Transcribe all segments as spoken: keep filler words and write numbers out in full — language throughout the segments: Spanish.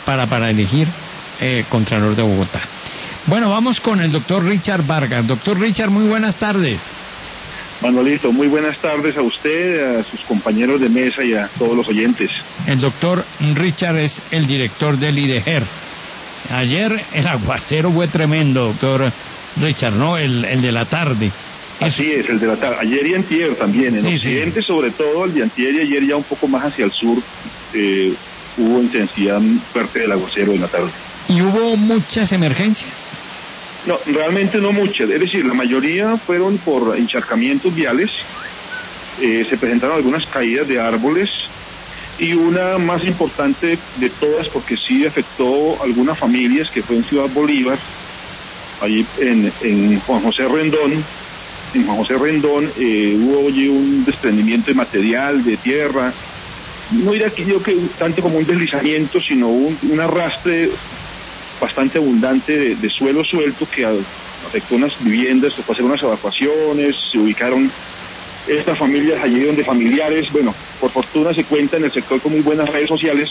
para, para elegir eh, Contralor de Bogotá. Bueno, vamos con el doctor Richard Vargas. Doctor Richard, muy buenas tardes. Manuelito, muy buenas tardes a usted, a sus compañeros de mesa y a todos los oyentes. El doctor Richard es el director del I D G E R. Ayer el aguacero fue tremendo, doctor Richard, ¿no? El, el de la tarde. Así es, el de la tarde. Ayer y antier también, en sí, occidente sí. Sobre todo, el de antier y ayer ya un poco más hacia el sur, eh, hubo intensidad fuerte del aguacero en la tarde. ¿Y hubo muchas emergencias? No, realmente no muchas, es decir, la mayoría fueron por encharcamientos viales, eh, se presentaron algunas caídas de árboles y una más importante de todas, porque sí afectó a algunas familias, que fue en Ciudad Bolívar, allí en, en Juan José Rendón. En Juan José Rendón eh, hubo allí un desprendimiento de material, de tierra, no diría que yo que tanto como un deslizamiento, sino un, un arrastre bastante abundante de, de suelo suelto que afectó unas viviendas, tocó hacer unas evacuaciones, se ubicaron estas familias allí donde familiares, bueno, por fortuna se cuenta en el sector con muy buenas redes sociales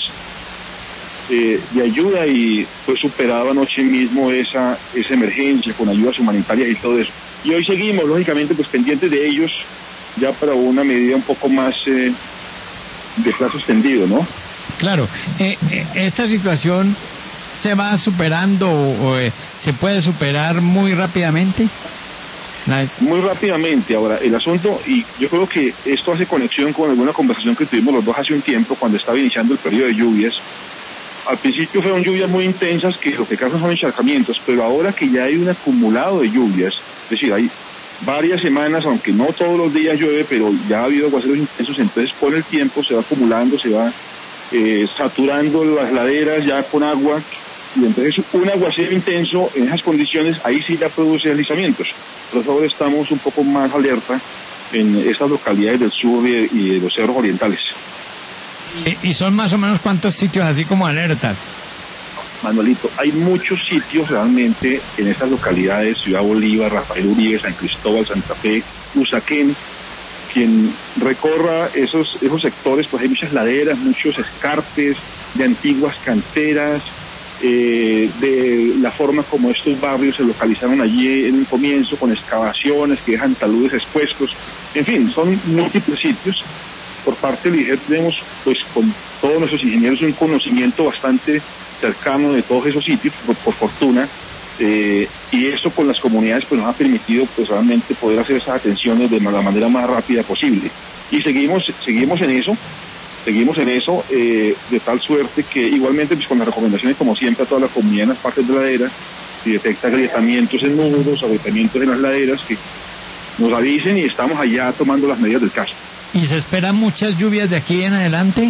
eh, de ayuda, y fue superada anoche mismo esa, esa emergencia con ayudas humanitarias y todo eso. Y hoy seguimos, lógicamente, pues pendientes de ellos, ya para una medida un poco más eh, de plazo extendido, ¿no? Claro, eh, eh, esta situación se va superando o eh, se puede superar muy rápidamente. Muy rápidamente. Ahora, el asunto, y yo creo que esto hace conexión con alguna conversación que tuvimos los dos hace un tiempo cuando estaba iniciando el periodo de lluvias. Al principio fueron lluvias muy intensas que lo que causan son encharcamientos, pero ahora que ya hay un acumulado de lluvias, es decir, hay varias semanas, aunque no todos los días llueve, pero ya ha habido aguaceros intensos, entonces con el tiempo se va acumulando, se va eh, saturando las laderas ya con agua, y entonces un aguacero intenso en esas condiciones, ahí sí ya produce deslizamientos. Por eso ahora estamos un poco más alerta en estas localidades del sur y, y de los cerros orientales. ¿Y, y son más o menos cuántos sitios así como alertas? Manuelito, hay muchos sitios realmente en estas localidades: Ciudad Bolívar, Rafael Uribe, San Cristóbal, Santa Fe, Usaquén. Quien recorra esos, esos sectores, pues hay muchas laderas, muchos escarpes de antiguas canteras, eh, de la forma como estos barrios se localizaron allí en un comienzo, con excavaciones que dejan taludes expuestos. En fin, son múltiples sitios. Por parte del I D G E R tenemos, pues, con todos nuestros ingenieros un conocimiento bastante cercano de todos esos sitios, por, por fortuna, eh, y eso con las comunidades pues nos ha permitido pues realmente poder hacer esas atenciones de la manera más rápida posible. Y seguimos, seguimos en eso, seguimos en eso, eh, de tal suerte que igualmente pues con las recomendaciones, como siempre, a toda la comunidad en las partes de la ladera, si detecta agrietamientos en nudos, agrietamientos en las laderas, que nos avisen y estamos allá tomando las medidas del caso. ¿Y se esperan muchas lluvias de aquí en adelante?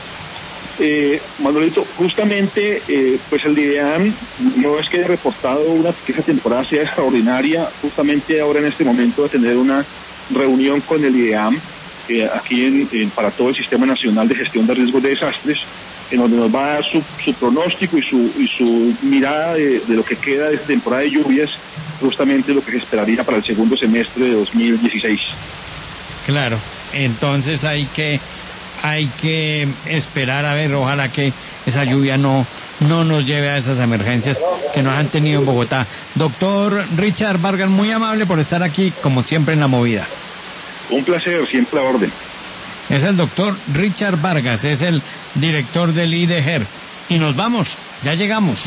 Eh, Manuelito, justamente, eh, pues el IDEAM no es que haya reportado una, que esa temporada sea extraordinaria. Justamente ahora en este momento va a tener una reunión con el IDEAM eh, aquí en, en, para todo el Sistema Nacional de Gestión de Riesgos de Desastres, en donde nos va a dar su, su pronóstico y su, y su mirada de, de lo que queda de esta temporada de lluvias, justamente lo que se esperaría para el segundo semestre de dos mil dieciséis. Claro, entonces hay que hay que esperar a ver, ojalá que esa lluvia no no nos lleve a esas emergencias que nos han tenido en Bogotá. Doctor Richard Vargas, muy amable por estar aquí, como siempre, en La Movida. Un placer, siempre a orden. Es el doctor Richard Vargas, es el director del I D G E R. Y nos vamos, ya llegamos.